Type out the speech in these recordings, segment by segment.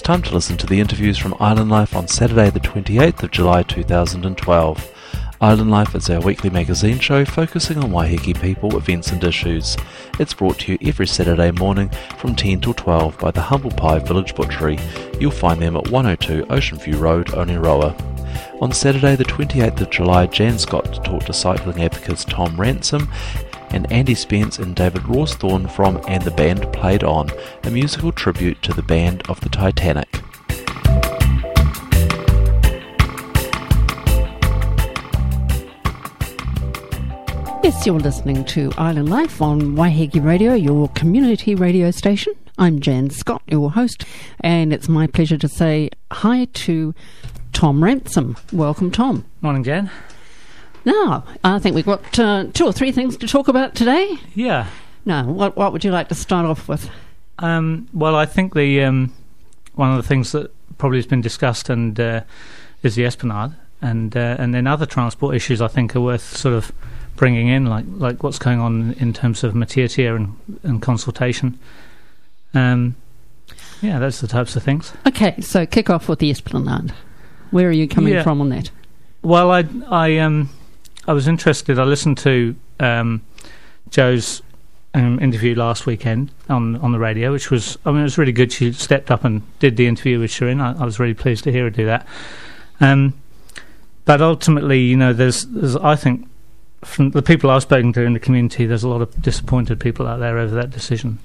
time to listen to the interviews from Island Life on Saturday the 28th of July 2012. Island Life is our weekly magazine show focusing on Waiheke people, events and issues. It's brought to you every Saturday morning from 10 till 12 by the Humble Pie Village Butchery. You'll find them at 102 Ocean View Road, Oneroa. On Saturday the 28th of July, Jan Scott talked to cycling advocates Tom Ransom and Andy Spence and David Rawsthorne from And the Band Played On, a musical tribute to the band of the Titanic. Yes, you're listening to Island Life on Waiheke Radio, your community radio station. I'm Jan Scott, your host, and it's my pleasure to say hi to Tom Ransom. Welcome, Tom. Morning, Jan. Now, I think we've got 2 or 3 things to talk about today. Yeah. Now, what would you like to start off with? Well, I think the one of the things that probably has been discussed is the Esplanade, and then other transport issues I think are worth sort of bringing in, like what's going on in terms of Matiatia and consultation. Yeah, those are the types of things. Okay, so kick off with the Esplanade. Where are you coming from on that? Well, I was interested. I listened to Joe's interview last weekend on the radio, which was, it was really good. She stepped up and did the interview with Shirin. I was really pleased to hear her do that. But ultimately, there's I think, from the people I've spoken to in the community, there's a lot of disappointed people out there over that decision.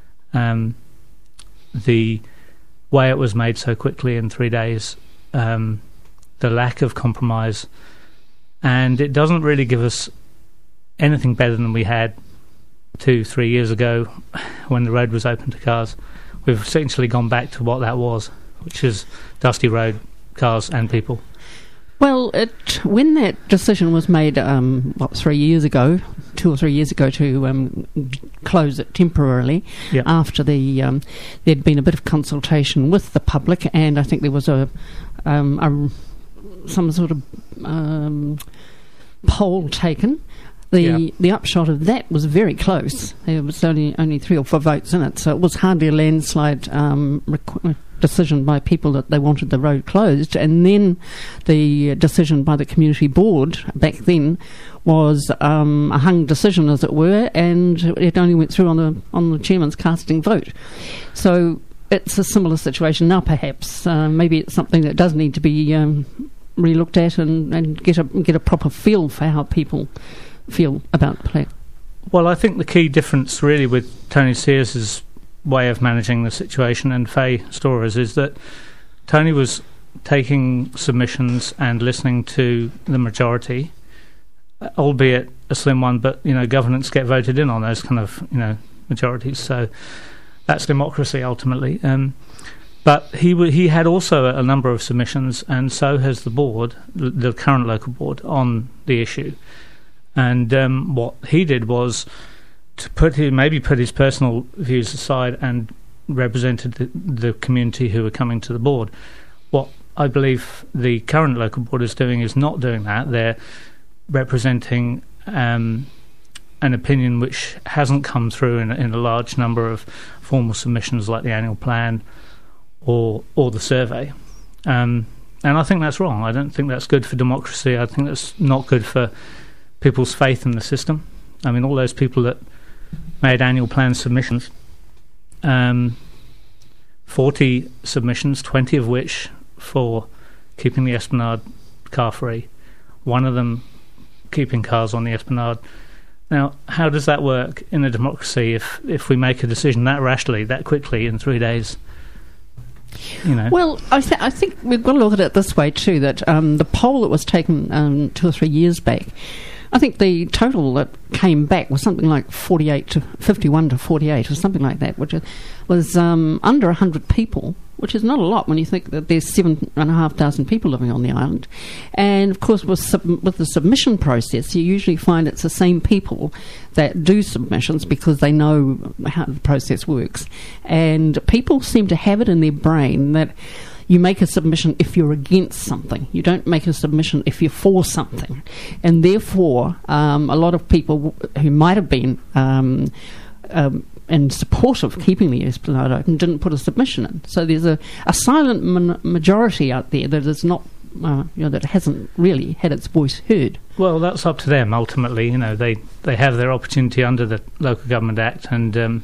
The way it was made so quickly in 3 days, the lack of compromise, and it doesn't really give us anything better than we had 2-3 years ago when the road was open to cars. We've essentially gone back to what that was, which is dusty road, cars and people. Well, when that decision was made, 3 years ago, 2 or 3 years ago, to close it temporarily, after there'd been a bit of consultation with the public, and I think there was some sort of poll taken. The upshot of that was very close. There was only 3 or 4 votes in it, so it was hardly a landslide decision by people that they wanted the road closed. And then the decision by the community board back then was a hung decision, as it were, and it only went through on the chairman's casting vote. So it's a similar situation now, perhaps. Maybe it's something that does need to be re-looked at and get a proper feel for how people feel about the plan. Well, I think the key difference really with Tony Sears' way of managing the situation and Faye Storer's is that Tony was taking submissions and listening to the majority, albeit a slim one, but governance get voted in on those kind of majorities, so that's democracy ultimately. But he had also a number of submissions, and so has the board, the current local board, on the issue. And what he did was to put his personal views aside and represented the community who were coming to the board. What I believe the current local board is doing is not doing that. They're representing an opinion which hasn't come through in a large number of formal submissions like the annual plan or the survey. And I think that's wrong. I don't think that's good for democracy. I think that's not good for people's faith in the system. All those people that made annual plan submissions, 40 submissions, 20 of which for keeping the Esplanade car free, one of them keeping cars on the Esplanade. Now, how does that work in a democracy if we make a decision that rashly, that quickly, in 3 days? Well, I think we've got to look at it this way too, that the poll that was taken 2 or 3 years back, I think the total that came back was something like 51 to 48 or something like that, which was under 100 people, which is not a lot when you think that there's 7,500 people living on the island. And of course with the submission process, you usually find it's the same people that do submissions because they know how the process works. And people seem to have it in their brain that you make a submission if you're against something. You don't make a submission if you're for something. And therefore, a lot of people who might have been in support of keeping the Esplanade open, didn't put a submission in. So there's a silent majority out there that is not, that hasn't really had its voice heard. Well, that's up to them ultimately. They have their opportunity under the Local Government Act, and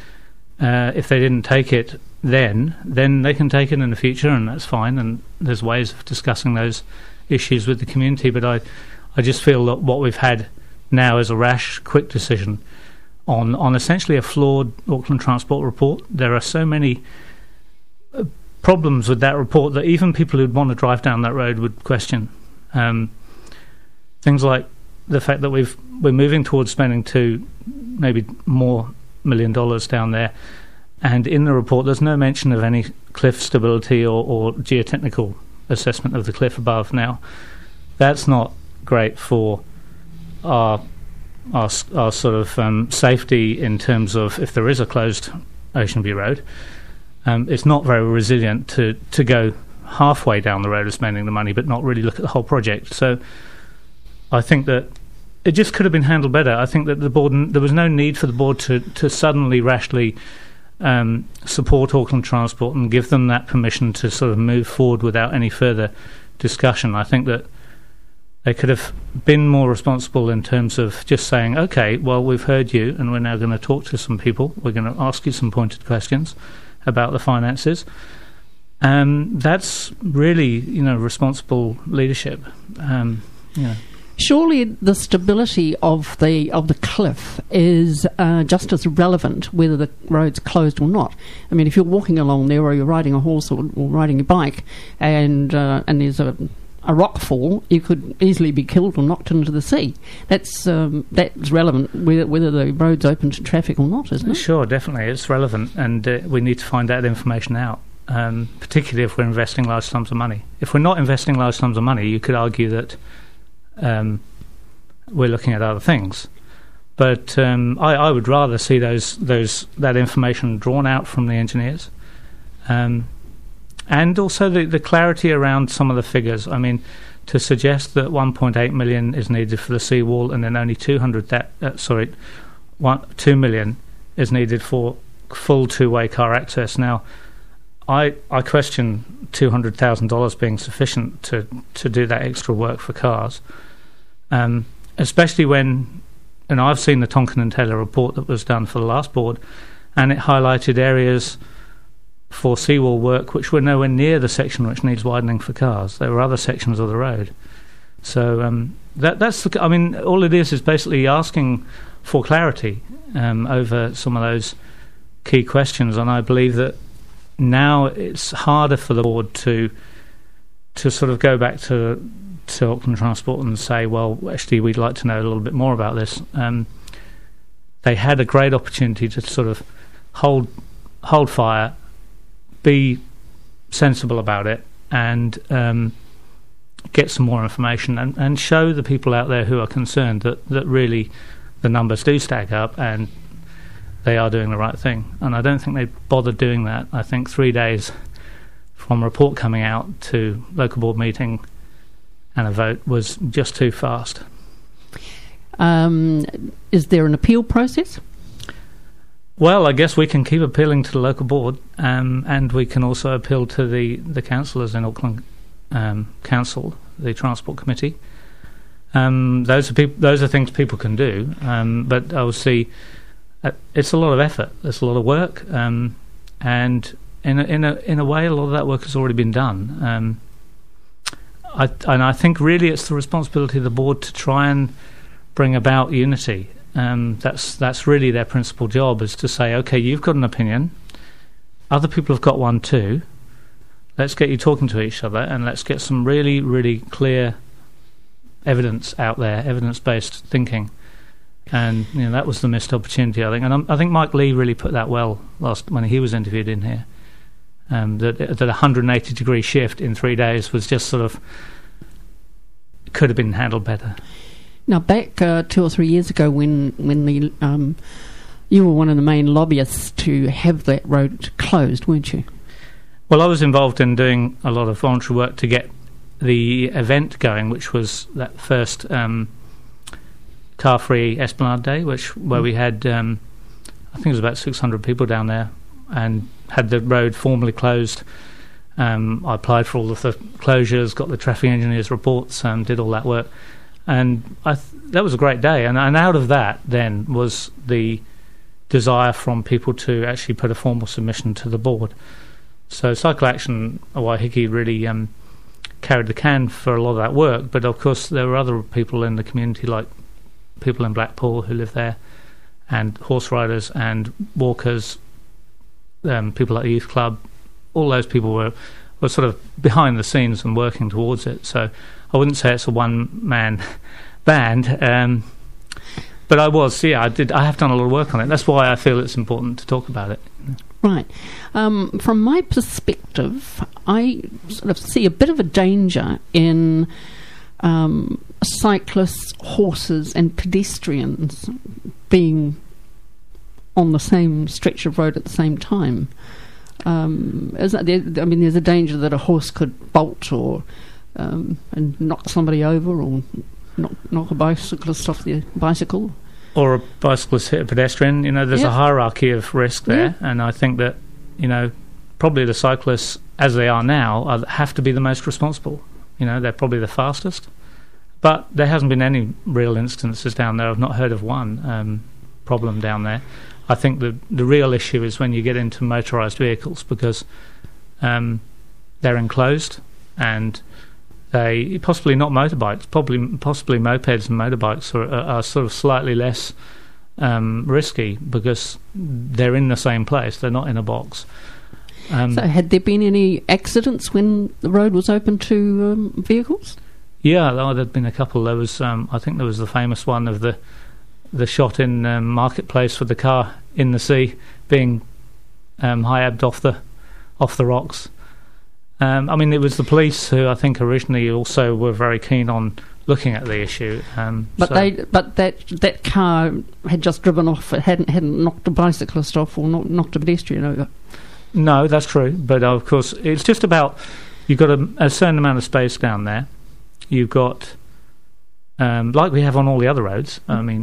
if they didn't take it then they can take it in the future, and that's fine. And there's ways of discussing those issues with the community. But I just feel that what we've had now is a rash, quick decision on essentially a flawed Auckland Transport report. There are so many problems with that report that even people who'd want to drive down that road would question. Things like the fact that we're moving towards spending $2 maybe more million down there, and in the report there's no mention of any cliff stability or geotechnical assessment of the cliff above. Now, that's not great for our sort of safety in terms of if there is a closed Ocean View Road. It's not very resilient to go halfway down the road of spending the money but not really look at the whole project. So I think that it just could have been handled better. I think that there was no need for the board to suddenly rashly support Auckland Transport and give them that permission to sort of move forward without any further discussion. I think that they could have been more responsible in terms of just saying, okay, well, we've heard you and we're now going to talk to some people. We're going to ask you some pointed questions about the finances. That's really, responsible leadership. Surely the stability of the cliff is just as relevant whether the road's closed or not. I mean, if you're walking along there or you're riding a horse or riding a bike and there's a rock fall, you could easily be killed or knocked into the sea. That's relevant whether the road's open to traffic or not, isn't it? Sure, definitely. It's relevant, and we need to find that information out, particularly if we're investing large sums of money. If we're not investing large sums of money, you could argue that we're looking at other things. But I would rather see that information drawn out from the engineers. And also the clarity around some of the figures. I mean, to suggest that 1.8 million is needed for the seawall and then only 2 million is needed for full two-way car access. Now, I question $200,000 being sufficient to do that extra work for cars, especially when, and I've seen the Tonkin and Taylor report that was done for the last board, and it highlighted areas for seawall work which were nowhere near the section which needs widening for cars. There were other sections of the road. So all it is basically asking for clarity over some of those key questions, and I believe that now it's harder for the board to sort of go back to Auckland Transport and say, well, actually we'd like to know a little bit more about this. They had a great opportunity to sort of hold fire, be sensible about it, and get some more information and show the people out there who are concerned that really the numbers do stack up and they are doing the right thing. And I don't think they bothered doing that. I think 3 days from a report coming out to local board meeting and a vote was just too fast. Is there an appeal process? Well, I guess we can keep appealing to the local board, and we can also appeal to the councillors in Auckland Council, the Transport Committee. Those are things people can do, but obviously it's a lot of effort. It's a lot of work, and in a way, a lot of that work has already been done. I think really it's the responsibility of the board to try and bring about unity. That's really their principal job, is to say, okay, you've got an opinion, other people have got one too, let's get you talking to each other and let's get some really, really clear evidence out there, evidence-based thinking. And that was the missed opportunity, I think. And I think Mike Lee really put that well when he was interviewed in here. That 180-degree shift in 3 days was just sort of could have been handled better. Now, back 2 or 3 years ago, when you were one of the main lobbyists to have that road closed, weren't you? Well, I was involved in doing a lot of voluntary work to get the event going, which was that first car-free Esplanade Day, where we had I think it was about 600 people down there, and had the road formally closed. I applied for all of the closures, got the traffic engineers' reports, did all that work, and that was a great day. And out of that then was the desire from people to actually put a formal submission to the board. So Cycle Action Waiheke really carried the can for a lot of that work, but of course there were other people in the community, like people in Blackpool who live there, and horse riders and walkers, people like the Youth Club. All those people were sort of behind the scenes and working towards it. So I wouldn't say it's a one-man band, but I have done a lot of work on it. That's why I feel it's important to talk about it. Right. From my perspective, I sort of see a bit of a danger in cyclists, horses and pedestrians being on the same stretch of road at the same time. There's a danger that a horse could bolt or and knock somebody over, or knock a bicyclist off the bicycle. Or a bicyclist hit a pedestrian. There's a hierarchy of risk there, and I think that, probably the cyclists, as they are now, have to be the most responsible. They're probably the fastest. But there hasn't been any real instances down there. I've not heard of one problem down there. I think the real issue is when you get into motorised vehicles, because they're enclosed, and they possibly not motorbikes, possibly mopeds and motorbikes are sort of slightly less risky because they're in the same place. They're not in a box. So had there been any accidents when the road was open to vehicles? Yeah, there'd been a couple. There was, I think there was the famous one of the shot in Marketplace with the car in the sea being high-ebbed off the rocks. It was the police who I think originally also were very keen on looking at the issue. But that car had just driven off. It hadn't knocked a bicyclist off or knocked a pedestrian over. No, that's true. But of course, it's just about, you've got a certain amount of space down there. You've got, like we have on all the other roads.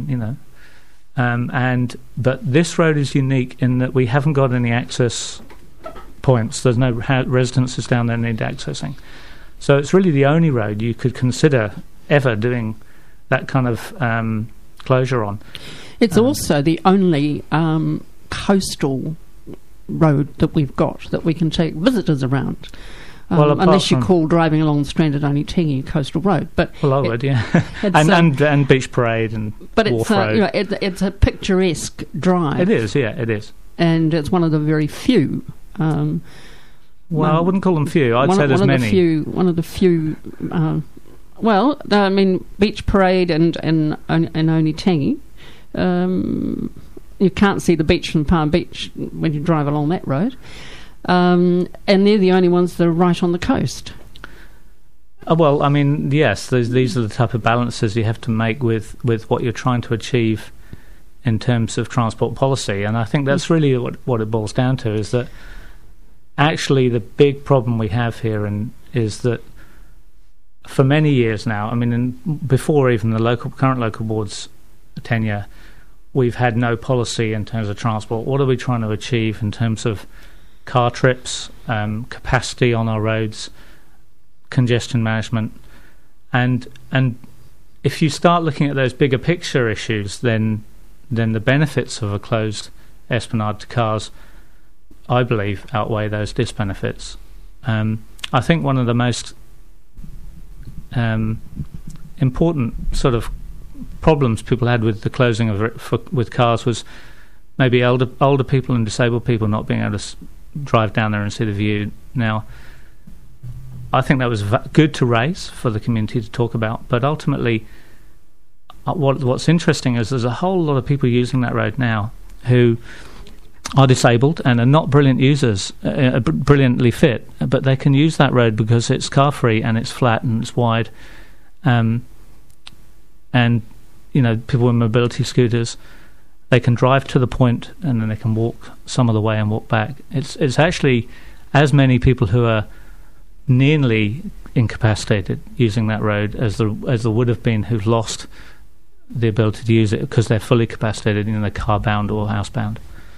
But this road is unique in that we haven't got any access points. There's no residences down there need accessing. So it's really the only road you could consider ever doing that kind of closure on. It's also the only coastal road that we've got that we can take visitors around. Unless you call driving along the Strand at Onitengi Coastal Road, but I would, yeah, and Beach Parade and Wharf Road. It's a picturesque drive. It is, yeah, it is, and it's one of the very few. I wouldn't call them few. I'd say there's many. One of the few. Beach Parade and Onitengi. You can't see the beach from Palm Beach when you drive along that road. And they're the only ones that are right on the coast. Yes, these are the type of balances you have to make with what you're trying to achieve in terms of transport policy. And I think that's really what it boils down to, is that actually the big problem we have here is that for many years now, before even the current local board's tenure, we've had no policy in terms of transport. What are we trying to achieve in terms of car trips, capacity on our roads, congestion management, and if you start looking at those bigger picture issues, then the benefits of a closed esplanade to cars, I believe, outweigh those disbenefits. I think one of the most important sort of problems people had with the closing of it with cars was maybe older people and disabled people not being able to drive down there and see the view. Now, I think that was good to raise for the community to talk about, but ultimately what's interesting is there's a whole lot of people using that road now who are disabled and are not brilliant users, brilliantly fit, but they can use that road because it's car free and it's flat and it's wide, and people with mobility scooters, they can drive to the point and then they can walk some of the way and walk back. It's actually as many people who are nearly incapacitated using that road as there would have been who've lost the ability to use it because they're fully capacitated, they're car bound or housebound.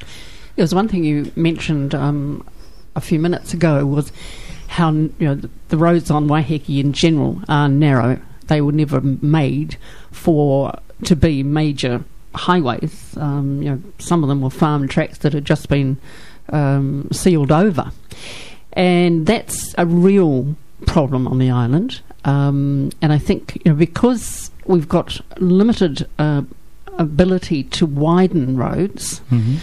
There was one thing you mentioned a few minutes ago was how the roads on Waiheke in general are narrow. They were never made to be major highways. Some of them were farm tracks that had just been sealed over, and that's a real problem on the island. And I think because we've got limited ability to widen roads,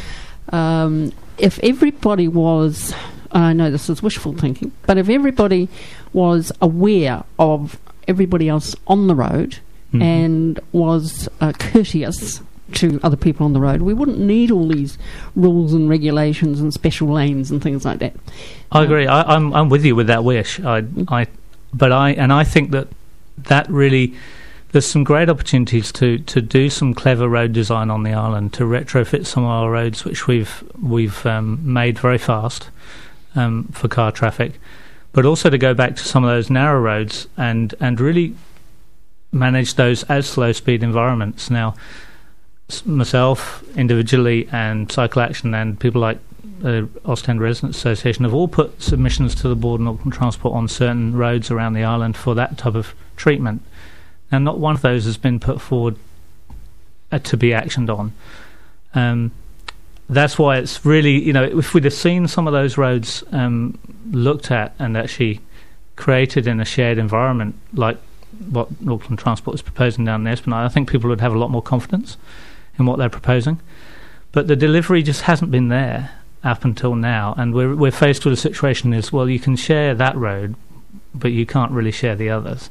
if everybody was, I know this is wishful thinking, but if everybody was aware of everybody else on the road and was courteous to other people on the road, we wouldn't need all these rules and regulations and special lanes and things like that. I agree. I'm with you with that wish. I think that really, there's some great opportunities to do some clever road design on the island, to retrofit some of our roads which we've made very fast for car traffic, but also to go back to some of those narrow roads and really manage those as slow speed environments. Now, myself individually and Cycle Action and people like the Ostend Residents Association have all put submissions to the board and Auckland Transport on certain roads around the island for that type of treatment. And not one of those has been put forward to be actioned on. That's why it's really, if we'd have seen some of those roads looked at and actually created in a shared environment, like what Auckland Transport is proposing down the Esplanade, I think people would have a lot more confidence in what they're proposing. But the delivery just hasn't been there up until now, and we're faced with a situation is, well, you can share that road, but you can't really share the others.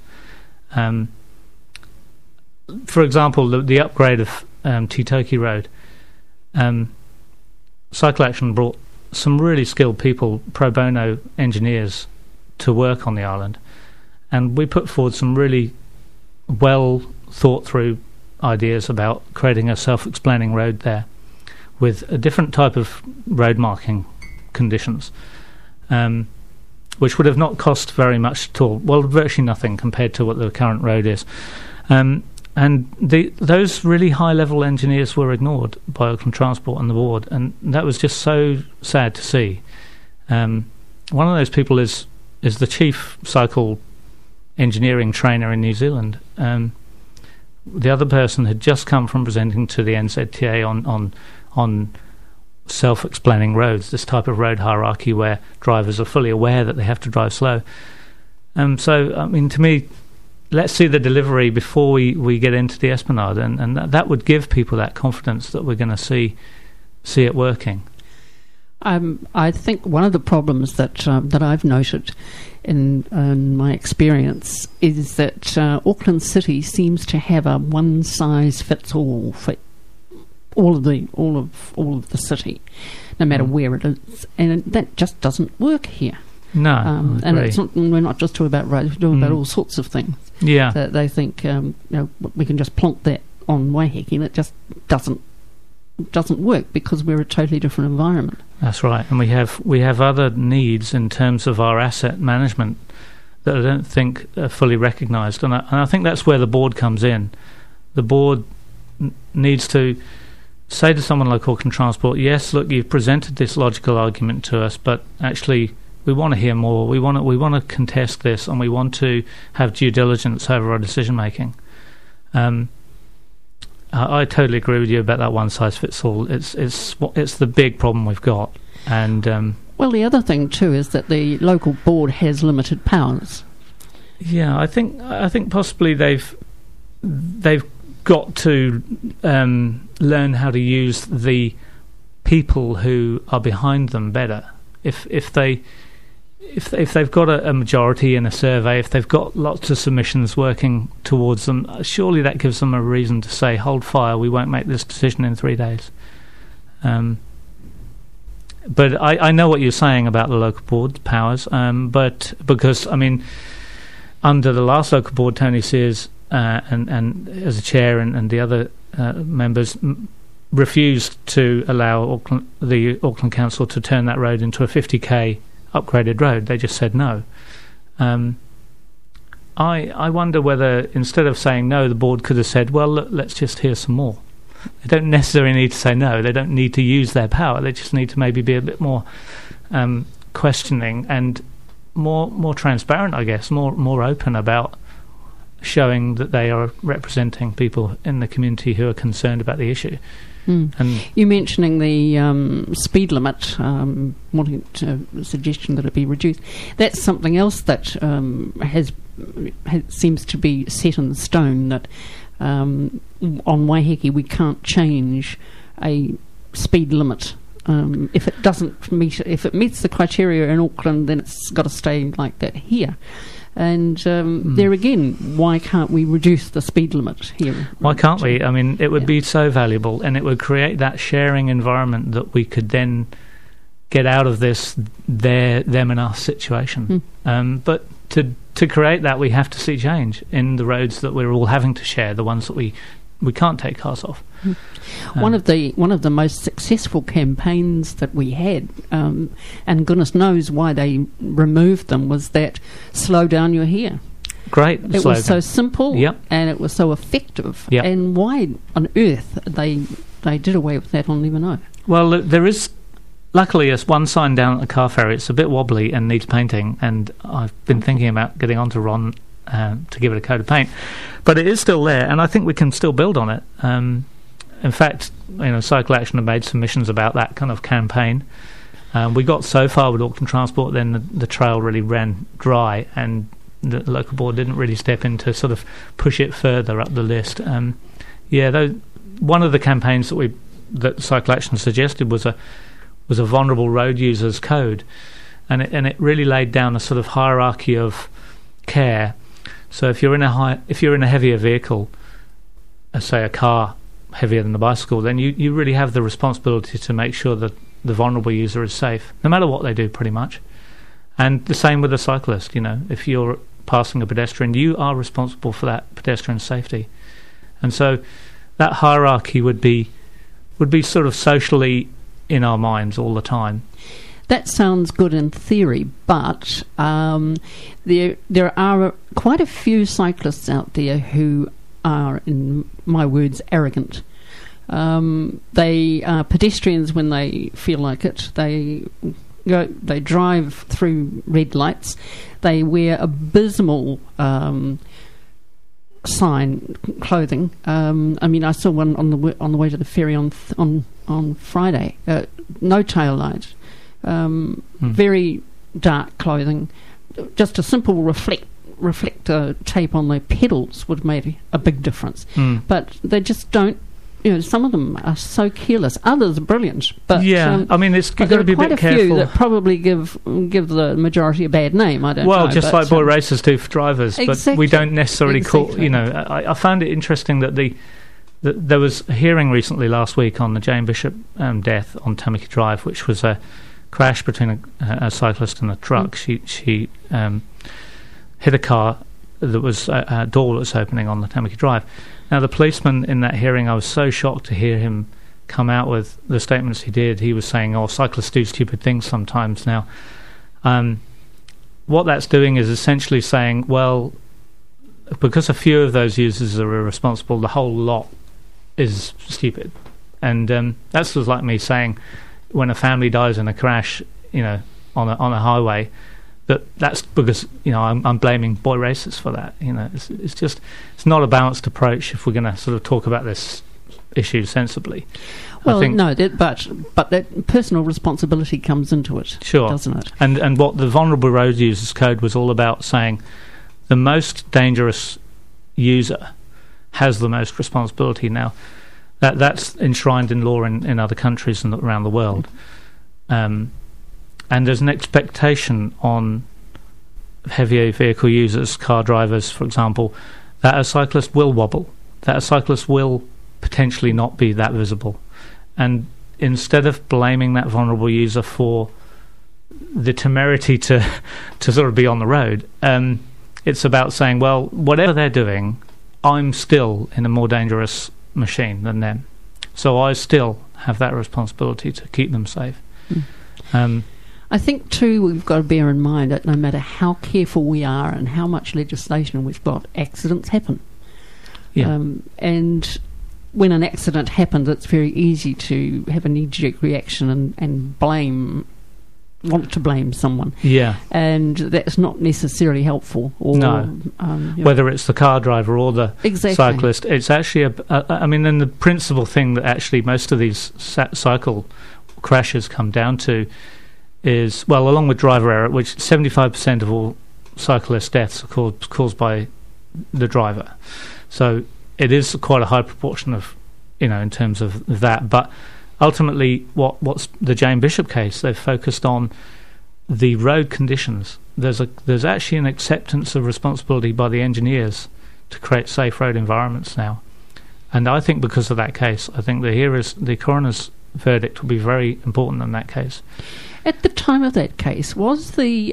For example, the upgrade of Titoki Road, Cycle Action brought some really skilled people, pro bono engineers, to work on the island, and we put forward some really well thought through ideas about creating a self-explaining road there with a different type of road marking conditions, which would have not cost very much at all, well, virtually nothing compared to what the current road is. And those really high-level engineers were ignored by Auckland Transport and the board, and that was just so sad to see. One of those people is the chief cycle engineering trainer in New Zealand. The other person had just come from presenting to the NZTA on self-explaining roads, this type of road hierarchy where drivers are fully aware that they have to drive slow. So, I mean, to me, let's see the delivery before we get into the Esplanade, and that would give people that confidence that we're going to see it working. I think one of the problems that I've noted in my experience is that Auckland City seems to have a one size fits all for all of the city, no matter where it is, and that just doesn't work here. No, and it's not, we're not just talking about roads; we're talking about all sorts of things. Yeah, that they think we can just plonk that on Waiheke, and it just doesn't work because we're a totally different environment. That's right, and we have other needs in terms of our asset management that I don't think are fully recognised, and I think that's where the board comes in. The board needs to say to someone like Auckland Transport, yes, look, you've presented this logical argument to us, but actually we want to hear more. We want to contest this, and we want to have due diligence over our decision making. I totally agree with you about that one size fits all. It's the big problem we've got, and well, the other thing too is that the local board has limited powers. Yeah, I think possibly they've got to learn how to use the people who are behind them better. If they've got a majority in a survey, if they've got lots of submissions working towards them, surely that gives them a reason to say, hold fire, we won't make this decision in 3 days. But I know what you're saying about the local board's powers, but because, I mean, under the last local board, Tony Sears and as a chair and the other members refused to allow the Auckland Council to turn that road into a 50k upgraded road. They just said no. I wonder whether instead of saying no, the board could have said, well, let's just hear some more. They don't necessarily need to say no. They don't need to use their power. They just need to maybe be a bit more questioning and more transparent, I guess, more open about showing that they are representing people in the community who are concerned about the issue. And you mentioning the speed limit, wanting a suggestion that it be reduced. That's something else that seems to be set in stone, that on Waiheke we can't change a speed limit. If it meets the criteria in Auckland, then it's got to stay like that here. And there again, why can't we reduce the speed limit here? Why can't we? I mean, it would be so valuable, and it would create that sharing environment that we could then get out of this them and us situation. But to create that, we have to see change in the roads that we're all having to share, the ones that we can't take cars off. One of the most successful campaigns that we had, and goodness knows why they removed them, was that "Slow down, you're here." Great It slogan. was so simple, Yep. and it was so effective. Yep. And why on earth they did away with that, I'll never know. Well, there is luckily one sign down at the car ferry. It's a bit wobbly and needs painting, and I've been thinking about getting on to Ron to give it a coat of paint, but it is still there, and I think we can still build on it. In fact, Cycle Action have made submissions about that kind of campaign. We got so far with Auckland Transport, then the trail really ran dry, and the local board didn't really step in to sort of push it further up the list. One of the campaigns that Cycle Action suggested was a vulnerable road users code, and it really laid down a sort of hierarchy of care. So if you're in a heavier vehicle, say a car heavier than the bicycle, then you really have the responsibility to make sure that the vulnerable user is safe, no matter what they do, pretty much. And the same with a cyclist. If you're passing a pedestrian, you are responsible for that pedestrian's safety. And so that hierarchy would be sort of socially in our minds all the time. That sounds good in theory, but there are quite a few cyclists out there who are, in my words, arrogant. They are pedestrians when they feel like it. They drive through red lights. They wear abysmal clothing. I saw one on the way to the ferry on Friday. No tail light. Very dark clothing. Just a simple reflector tape on their pedals would have made a big difference. But they just don't. Some of them are so careless. Others are brilliant. But it's got to be a bit careful. Quite a few that probably give the majority a bad name. I don't know. Well, just like boy racers do for drivers, exactly, but we don't necessarily call. I found it interesting that there was a hearing recently last week on the Jane Bishop death on Tamaki Drive, which was a crash between a cyclist and a truck. She hit a car that was a door that was opening on the Tamaki Drive. Now, the policeman in that hearing, I was so shocked to hear him come out with the statements he did. He was saying, cyclists do stupid things sometimes. Now, what that's doing is essentially saying, well, because a few of those users are irresponsible, the whole lot is stupid. And that's sort of like me saying, when a family dies in a crash, on a highway, that's because I'm blaming boy racers for that. It's not a balanced approach if we're going to sort of talk about this issue sensibly. Well, but that personal responsibility comes into it, sure, doesn't it? And what the Vulnerable Road Users Code was all about, saying the most dangerous user has the most responsibility. Now, that's enshrined in law in other countries and around the world. And there's an expectation on heavier vehicle users, car drivers, for example, that a cyclist will wobble, that a cyclist will potentially not be that visible. And instead of blaming that vulnerable user for the temerity to sort of be on the road, it's about saying, well, whatever they're doing, I'm still in a more dangerous machine than them. So I still have that responsibility to keep them safe. I think, too, we've got to bear in mind that no matter how careful we are and how much legislation we've got, accidents happen. Yeah. And when an accident happens, it's very easy to have a knee-jerk reaction and want to blame someone. Yeah. And that's not necessarily helpful. Or, no. Whether it's the car driver or the cyclist, it's actually then the principal thing that actually most of these cycle crashes come down to is, well, along with driver error, which 75% of all cyclist deaths are caused by the driver. So it is quite a high proportion of, in terms of that. But ultimately, what's the Jane Bishop case? They've focused on the road conditions. There's actually an acceptance of responsibility by the engineers to create safe road environments now. And I think because of that case, I think the coroner's verdict will be very important in that case. At the time of that case, was the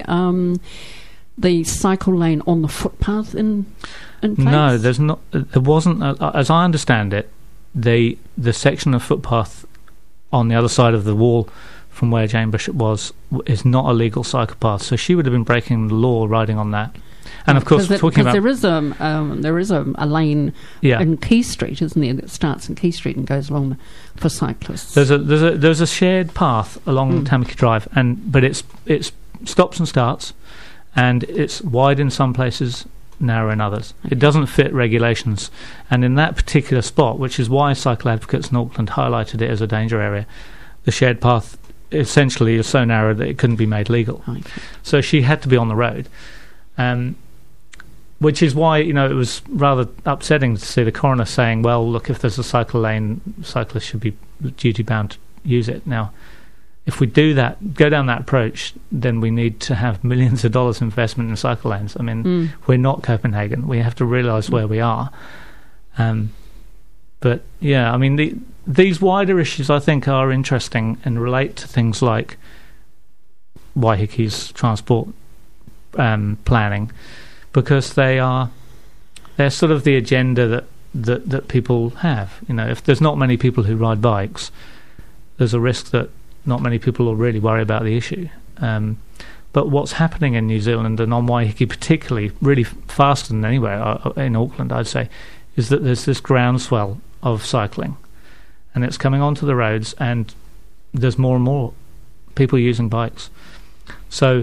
cycle lane on the footpath in place? No, there's not. There wasn't. As I understand it, the section of footpath on the other side of the wall from where Jane Bishop was is not a legal cycle path. So she would have been breaking the law riding on that. And of course, talking about there is a lane in Quay Street, isn't there, that starts in Quay Street and goes along for cyclists. There's a shared path along Tamaki Drive, but it's stops and starts, and it's wide in some places, narrow in others. It doesn't fit regulations, and in that particular spot, which is why cycle advocates in Auckland highlighted it as a danger area, the shared path essentially is so narrow that it couldn't be made legal. Okay. So she had to be on the road. Which is why, it was rather upsetting to see the coroner saying, well, look, if there's a cycle lane, cyclists should be duty-bound to use it. Now, if we do that, go down that approach, then we need to have millions of dollars investment in cycle lanes. I mean, we're not Copenhagen. We have to realise where we are. But, yeah, I mean, these wider issues, I think, are interesting and relate to things like Waihiki's transport planning, because they're sort of the agenda that people have. If there's not many people who ride bikes, there's a risk that not many people will really worry about the issue. But what's happening in New Zealand, and on Waiheke particularly, really faster than anywhere in Auckland, I'd say, is that there's this groundswell of cycling, and it's coming onto the roads, and there's more and more people using bikes. So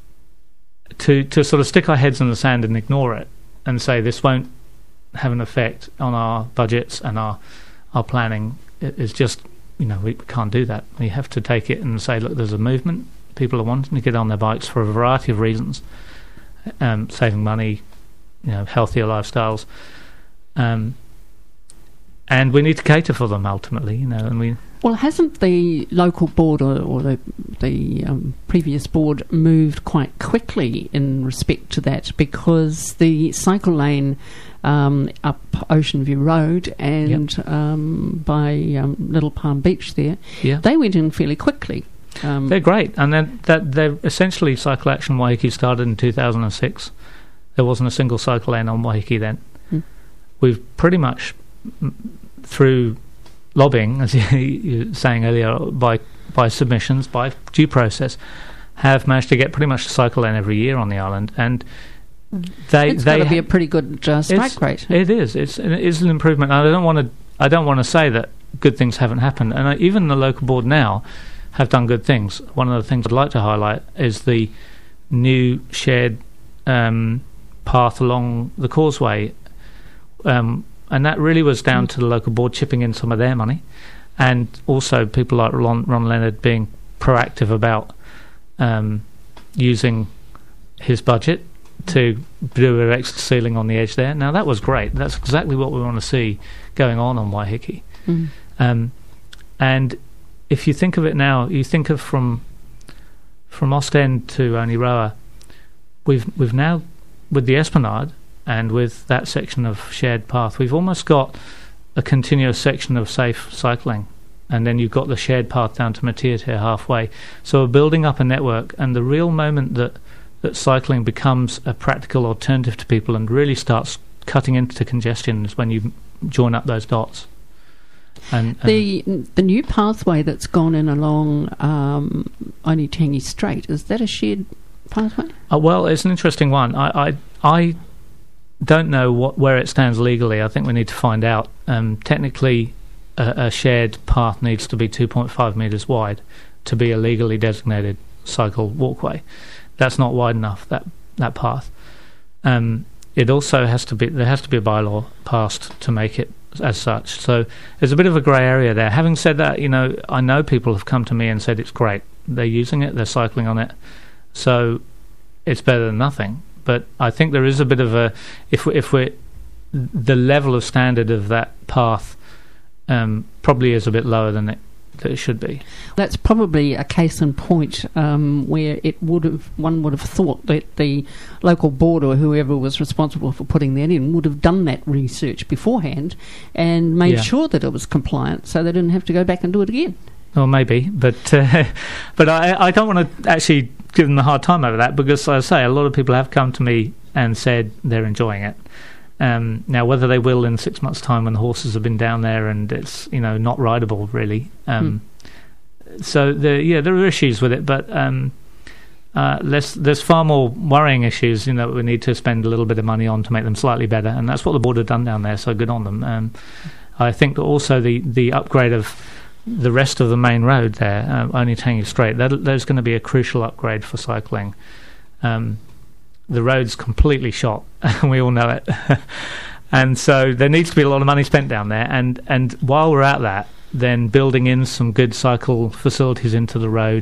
to sort of stick our heads in the sand and ignore it and say this won't have an effect on our budgets and our planning is just, we can't do that. We have to take it and say, look, there's a movement. People are wanting to get on their bikes for a variety of reasons, saving money, healthier lifestyles, and we need to cater for them ultimately, and we. Well, hasn't the local board or the previous board moved quite quickly in respect to that? Because the cycle lane up Ocean View Road and by Little Palm Beach there, they went in fairly quickly. They're great, and they're essentially Cycle Action Waiheke started in 2006. There wasn't a single cycle lane on Waiheke then. We've pretty much, through lobbying, as you were saying earlier, by submissions, by due process, have managed to get pretty much a cycle lane every year on the island, and it's got to be a pretty good strike rate. It is. It's an improvement. And I don't want to say that good things haven't happened, and even the local board now have done good things. One of the things I'd like to highlight is the new shared path along the causeway. And that really was down to the local board chipping in some of their money, and also people like Ron Leonard being proactive about using his budget to do an extra ceiling on the edge there. Now, that was great. That's exactly what we want to see going on Waiheke. And if you think of it now, you think of from Ostend to Oniroa, we've now, with the Esplanade, and with that section of shared path, we've almost got a continuous section of safe cycling. And then you've got the shared path down to Matiatia halfway. So we're building up a network, and the real moment that cycling becomes a practical alternative to people and really starts cutting into congestion is when you join up those dots. And the new pathway that's gone in along Oneitangi Strait, is that a shared pathway? Well, it's an interesting one. don't know where it stands legally. I think we need to find out. Technically, a shared path needs to be 2.5 metres wide to be a legally designated cycle walkway. That's not wide enough, that path. It also has to be a bylaw passed to make it as such. So there's a bit of a grey area there. Having said that, I know people have come to me and said it's great. They're using it, they're cycling on it, so it's better than nothing. But I think there is a bit of a the level of standard of that path probably is a bit lower than it should be. That's probably a case in point where one would have thought that the local board or whoever was responsible for putting that in would have done that research beforehand and made sure that it was compliant, so they didn't have to go back and do it again. Well, maybe, but I don't want to actually give them a hard time over that, because, as I say, a lot of people have come to me and said they're enjoying it. Now, whether they will in 6 months' time when the horses have been down there and it's not rideable really. So there are issues with it, but there's far more worrying issues. That we need to spend a little bit of money on to make them slightly better, and that's what the board have done down there. So good on them. I think that also the upgrade of the rest of the main road there, Only Tangy Straight, there's going to be a crucial upgrade for cycling. The road's completely shot, and we all know it. And so there needs to be a lot of money spent down there. And while we're at that, then building in some good cycle facilities into the road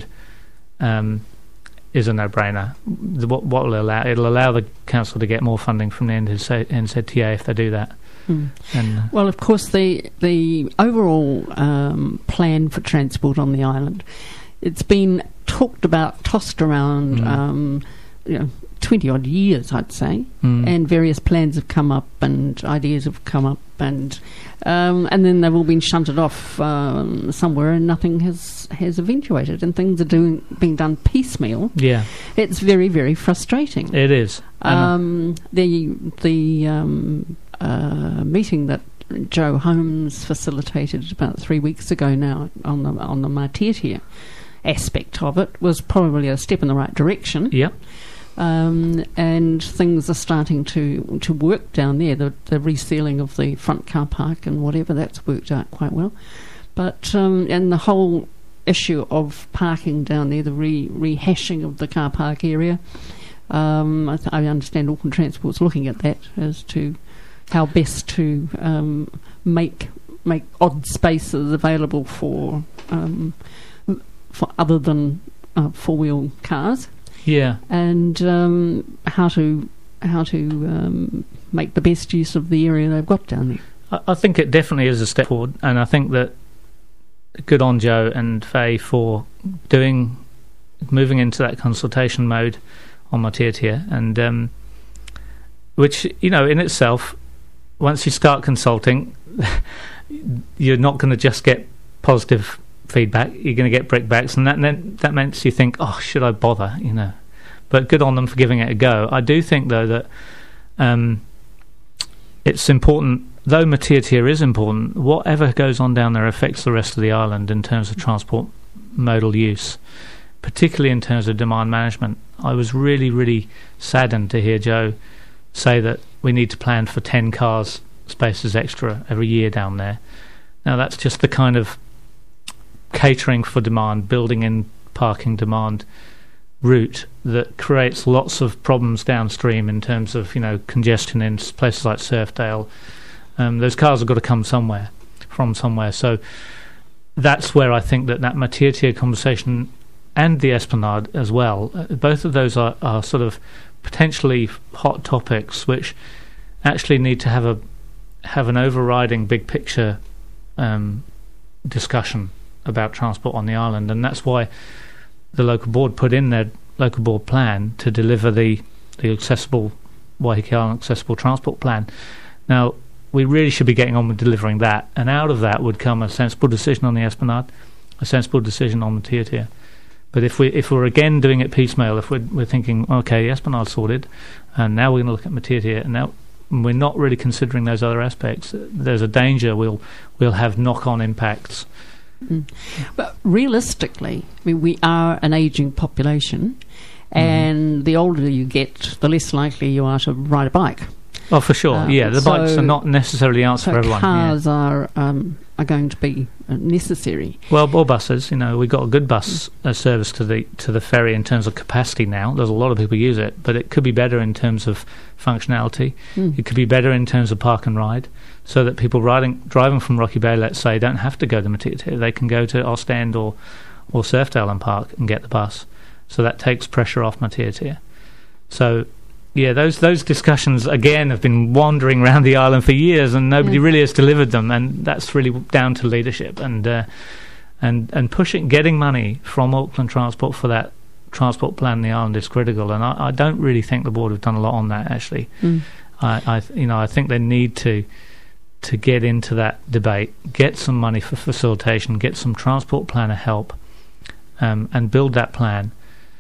is a no-brainer. What will it'll allow the council to get more funding from the NZTA if they do that. Well, of course, the overall plan for transport on the island, it's been talked about, tossed around, 20-odd years, I'd say, and various plans have come up and ideas have come up, and then they've all been shunted off somewhere, and nothing has eventuated, and things are being done piecemeal. Yeah, it's very, very frustrating. It is. The meeting that Joe Holmes facilitated about 3 weeks ago now on the Matiatia aspect of it was probably a step in the right direction. Yep. And things are starting to work down there. The resealing of the front car park and whatever, that's worked out quite well. But and the whole issue of parking down there, the rehashing of the car park area, I understand Auckland Transport's looking at that as to how best to make odd spaces available for other than four-wheel cars. Yeah, and how to make the best use of the area they've got down there. I think it definitely is a step forward, and I think that good on Joe and Faye for moving into that consultation mode on Matiatia, and which in itself, once you start consulting, you're not going to just get positive feedback, you're going to get brickbacks, and that makes you think, oh, should I bother, but good on them for giving it a go. I do think though that it's important, though Matiatia is important, whatever goes on down there affects the rest of the island in terms of transport modal use, particularly in terms of demand management. I was really, really saddened to hear Joe say that we need to plan for 10 cars spaces extra every year down there. Now that's just the kind of catering for demand, building in parking demand route that creates lots of problems downstream in terms of congestion in places like Surfdale. Those cars have got to come from somewhere. So that's where I think that Matiatia conversation and the Esplanade as well, both of those are sort of potentially hot topics which actually need to have an overriding big picture discussion about transport on the island, and that's why the local board put in their local board plan to deliver the accessible Waiheke Island accessible transport plan. Now we really should be getting on with delivering that, and out of that would come a sensible decision on the Esplanade, a sensible decision on Matiatia. But if we're again doing it piecemeal, if we're thinking, okay, Esplanade sorted, and now we're going to look at Matiatia, and now we're not really considering those other aspects, there's a danger we'll have knock-on impacts. But realistically, we are an ageing population, and the older you get, the less likely you are to ride a bike. Oh, for sure. The bikes are not necessarily the answer for everyone. Cars are going to be necessary. Well, or buses. We've got a good bus service to the ferry in terms of capacity now. There's a lot of people use it, but it could be better in terms of functionality. It could be better in terms of park and ride, so that people driving from Rocky Bay, let's say, don't have to go to Matiatia. They can go to Ostend or Surfdale and park and get the bus. So that takes pressure off Matiatia. So, yeah, those discussions, again, have been wandering around the island for years, and nobody really has delivered them, and that's really down to leadership and getting money from Auckland Transport for that transport plan in the island is critical, and I don't really think the board have done a lot on that, actually. I think they need to get into that debate, get some money for facilitation, get some transport planner help, and build that plan.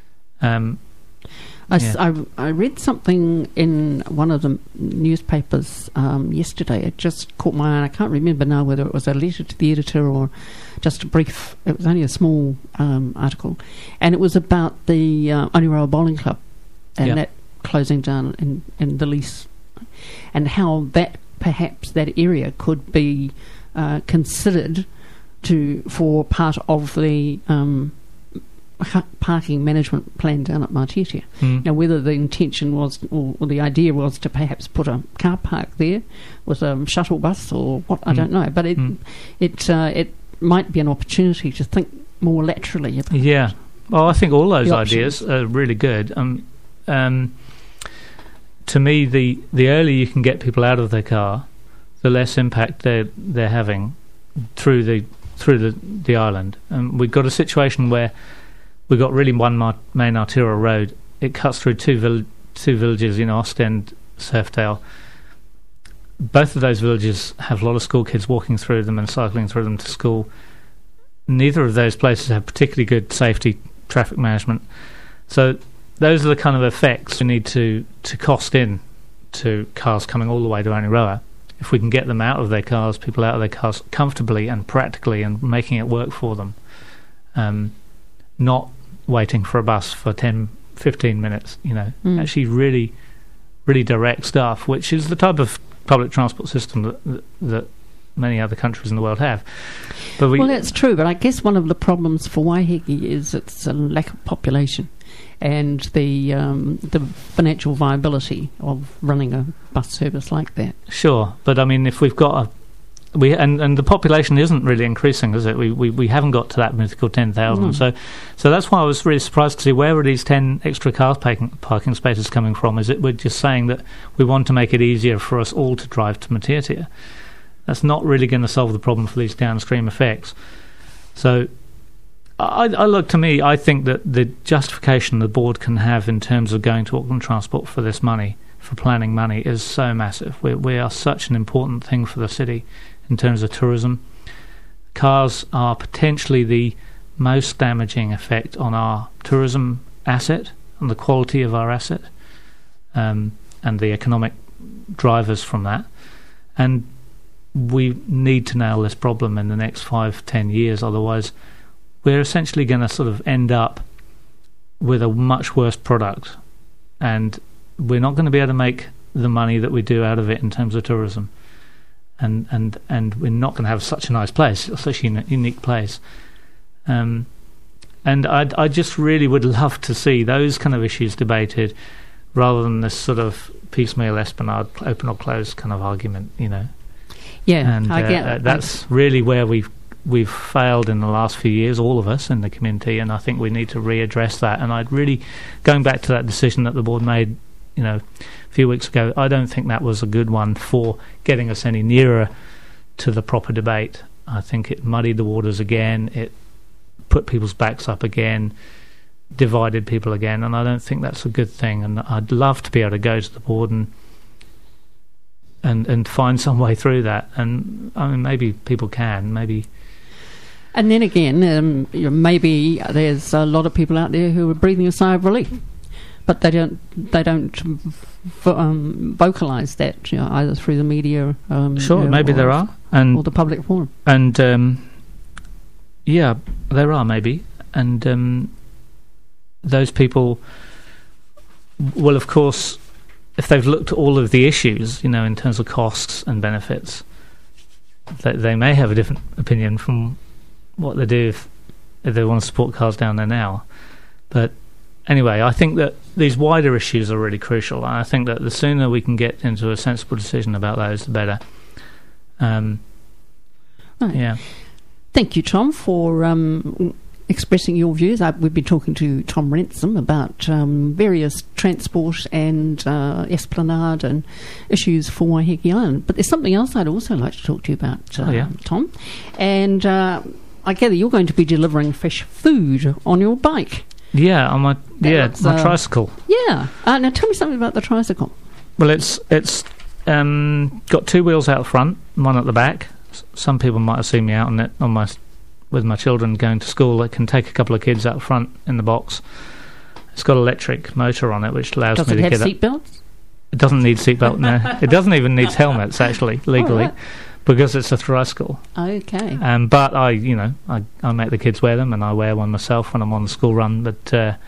I read something in one of the newspapers yesterday. It just caught my eye. I can't remember now whether it was a letter to the editor or just a brief. It was only a small article, and it was about the Oniroa Bowling Club and that closing down in the lease, and how that perhaps that area could be considered for part of the parking management plan down at Matiatia. Now, whether the intention was or the idea was to perhaps put a car park there with a shuttle bus or what, I don't know, but it might be an opportunity to think more laterally about well, I think all those ideas are really good. To me, the earlier you can get people out of their car, the less impact they're having through the island. We've got a situation where we've got really one main arterial road. It cuts through two villages, Ostend, Surfdale. Both of those villages have a lot of school kids walking through them and cycling through them to school. Neither of those places have particularly good safety traffic management. So those are the kind of effects we need to cost in to cars coming all the way to Oniroa. If we can get them out of their cars, people out of their cars comfortably and practically, and making it work for them, not waiting for a bus for 10, 15 minutes, actually really, really direct stuff, which is the type of public transport system that many other countries in the world have. But well, that's true, but I guess one of the problems for Waiheke is its a lack of population and the financial viability of running a bus service like that. Sure, but I mean, if we've got and the population isn't really increasing, is it? We haven't got to that mythical 10,000. So that's why I was really surprised to see where were these 10 extra cars parking spaces coming from. Is it we're just saying that we want to make it easier for us all to drive to Matiatia? That's not really going to solve the problem for these downstream effects. So I think that the justification the board can have in terms of going to Auckland Transport for this money, for planning money, is so massive. We are such an important thing for the city in terms of tourism. Cars are potentially the most damaging effect on our tourism asset, on the quality of our asset, and the economic drivers from that. And we need to nail this problem in the next 5-10 years, otherwise we're essentially going to sort of end up with a much worse product, and we're not going to be able to make the money that we do out of it in terms of tourism, and we're not going to have such a nice place, such a unique place. And I just really would love to see those kind of issues debated rather than this sort of piecemeal Esplanade, open or closed kind of argument, Yeah, and I get that's really where we've failed in the last few years, all of us in the community, and I think we need to readdress that. And I'd really, going back to that decision that the board made, a few weeks ago, I don't think that was a good one for getting us any nearer to the proper debate. I think it muddied the waters again, it put people's backs up again, divided people again, and I don't think that's a good thing. And I'd love to be able to go to the board and find some way through that. And I mean, maybe people can, maybe. And then again, maybe there's a lot of people out there who are breathing a sigh of relief, but they don't vocalise that, either through the media. Maybe there are, or the public forum. And there are maybe, and those people will, of course, if they've looked at all of the issues, in terms of costs and benefits, they may have a different opinion from what they do if they want to support cars down there now. But anyway, I think that these wider issues are really crucial, and I think that the sooner we can get into a sensible decision about those, the better. Right. Yeah. Thank you, Tom, for expressing your views. We've been talking to Tom Ransom about various transport and Esplanade and issues for Waiheke Island. But there's something else I'd also like to talk to you about, Tom. And I gather you're going to be delivering fresh food on your bike. Yeah, on my tricycle. Yeah. Now tell me something about the tricycle. Well, it's got two wheels out front, one at the back. Some people might have seen me out on it with my children going to school. It can take a couple of kids out front in the box. It's got an electric motor on it, which allows me to get up. Does it have seatbelts? It doesn't need seatbelt. No, it doesn't even need helmets actually legally. Right. Because it's a tricycle. Okay. But I make the kids wear them, and I wear one myself when I'm on the school run. But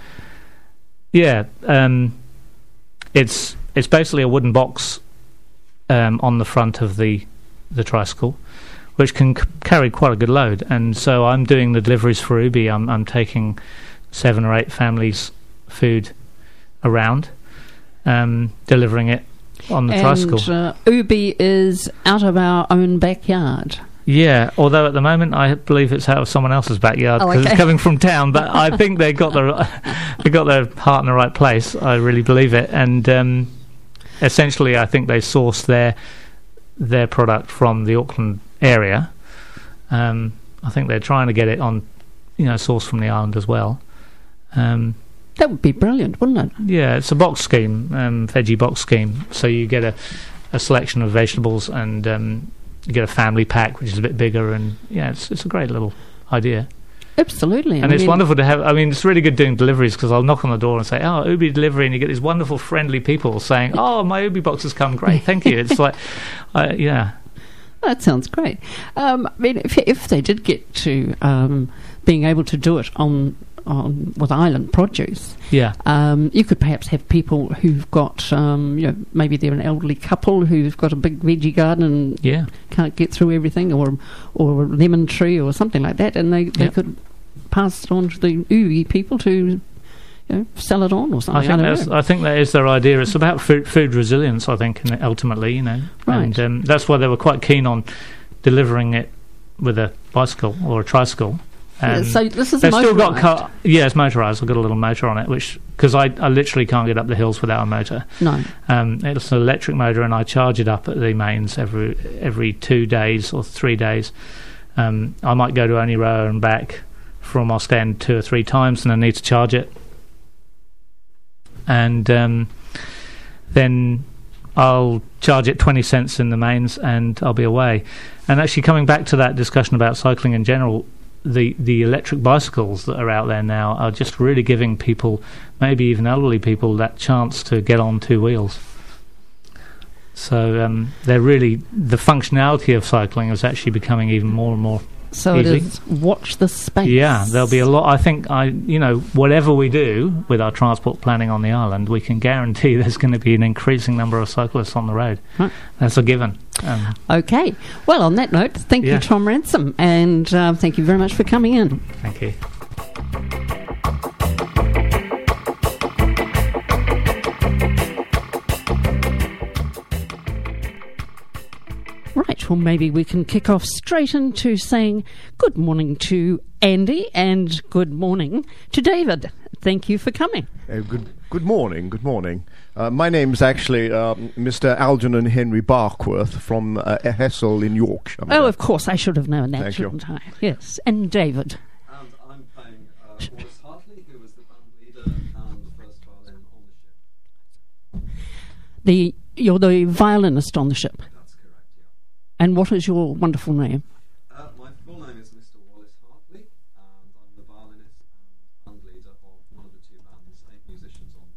it's basically a wooden box on the front of the tricycle, which can carry quite a good load. And so I'm doing the deliveries for Ubi. I'm taking 7 or 8 families' food around, delivering it on the tricycle. And Ubi is out of our own backyard. Yeah, although at the moment I believe it's out of someone else's backyard because it's coming from town. But I think they got their heart in the right place. I really believe it. And essentially, I think they source their product from the Auckland area. I think they're trying to get it on, sourced from the island as well. That would be brilliant, wouldn't it? Yeah, it's a box scheme, veggie box scheme. So you get a selection of vegetables, and you get a family pack, which is a bit bigger, and it's a great little idea. Absolutely. And it's wonderful to have. It's really good doing deliveries, because I'll knock on the door and say, "Oh, Ubi delivery," and you get these wonderful, friendly people saying, "Oh, my Ubi box has come, great, thank you." It's like, yeah. That sounds great. If they did get to being able to do it on with island produce, you could perhaps have people who've got, maybe they're an elderly couple who've got a big veggie garden and can't get through everything, or a lemon tree or something like that, and they could pass it on to the Ubi people to sell it on or something. I think that is their idea. It's about food resilience, I think, ultimately, Right. And that's why they were quite keen on delivering it with a bicycle or a tricycle. So this is they've motorised? Still got it's motorised. I've got a little motor on it, because I literally can't get up the hills without a motor. No. It's an electric motor, and I charge it up at the mains every 2 days or 3 days. I might go to Only Row and back from Ostend 2 or 3 times, and I need to charge it. And then I'll charge it 20 cents in the mains, and I'll be away. And actually, coming back to that discussion about cycling in general, the electric bicycles that are out there now are just really giving people, maybe even elderly people, that chance to get on 2 wheels. So they're really, the functionality of cycling is actually becoming even more and more so easy. It is watch the space. Yeah, there'll be a lot. I think whatever we do with our transport planning on the island, we can guarantee there's going to be an increasing number of cyclists on the road. Right. That's a given. Okay. Well, on that note, thank you, Tom Ransom, and thank you very much for coming in. Thank you. Right, well, maybe we can kick off straight into saying good morning to Andy and good morning to David. Thank you for coming. Good morning. Good morning. My name's actually Mr. Algernon Henry Barkworth from Hessel in Yorkshire. Oh, of course, I should have known that, Thank shouldn't you. I? Yes, and David. And I'm playing Wallace Hartley, who was the band leader and the first violin on the ship. You're the violinist on the ship. That's correct, yeah. And what is your wonderful name? My full name is Mr. Wallace Hartley, and I'm the violinist and band leader of one of the 2 bands, 8 musicians on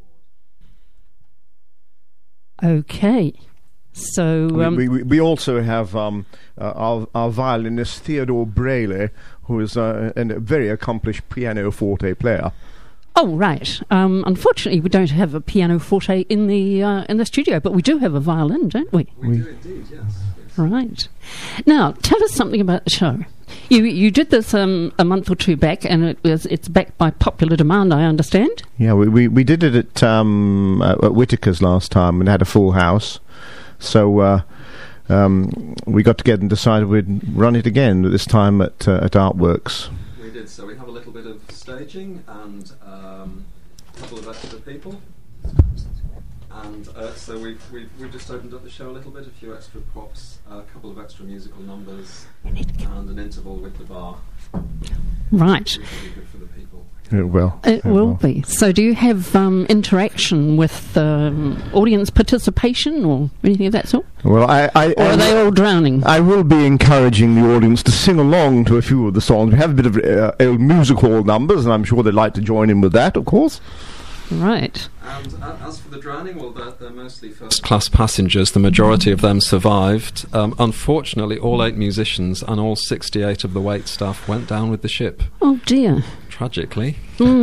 board. Okay. So we also have our violinist Theodore Brayley, who is a very accomplished pianoforte player. Oh, right. Unfortunately, we don't have a pianoforte in the studio, but we do have a violin, don't we? We do indeed, yes. Right. Now, tell us something about the show. You did this a month or two back, and it's backed by popular demand, I understand. Yeah, we did it at Whitaker's last time and had a full house. So we got together and decided we'd run it again, this time at Artworks. We did. So we have a little bit of staging and a couple of extra people. And so we've just opened up the show a little bit, a few extra props, a couple of extra musical numbers, and an interval with the bar. Right. Which will be good for the people. It will. It will be. So do you have interaction with audience participation or anything of that sort? Well, Or are they all drowning? I will be encouraging the audience to sing along to a few of the songs. We have a bit of music hall numbers, and I'm sure they'd like to join in with that, of course. Right. And as for the drowning, well, they're mostly first-class passengers. The majority of them survived. Unfortunately, all 8 musicians and all 68 of the wait staff went down with the ship. Oh, dear. Tragically.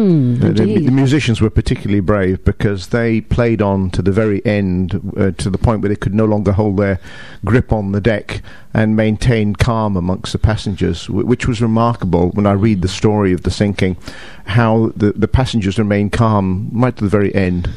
The musicians were particularly brave because they played on to the very end, to the point where they could no longer hold their grip on the deck and maintain calm amongst the passengers, which was remarkable when I read the story of the sinking, how the passengers remained calm right to the very end.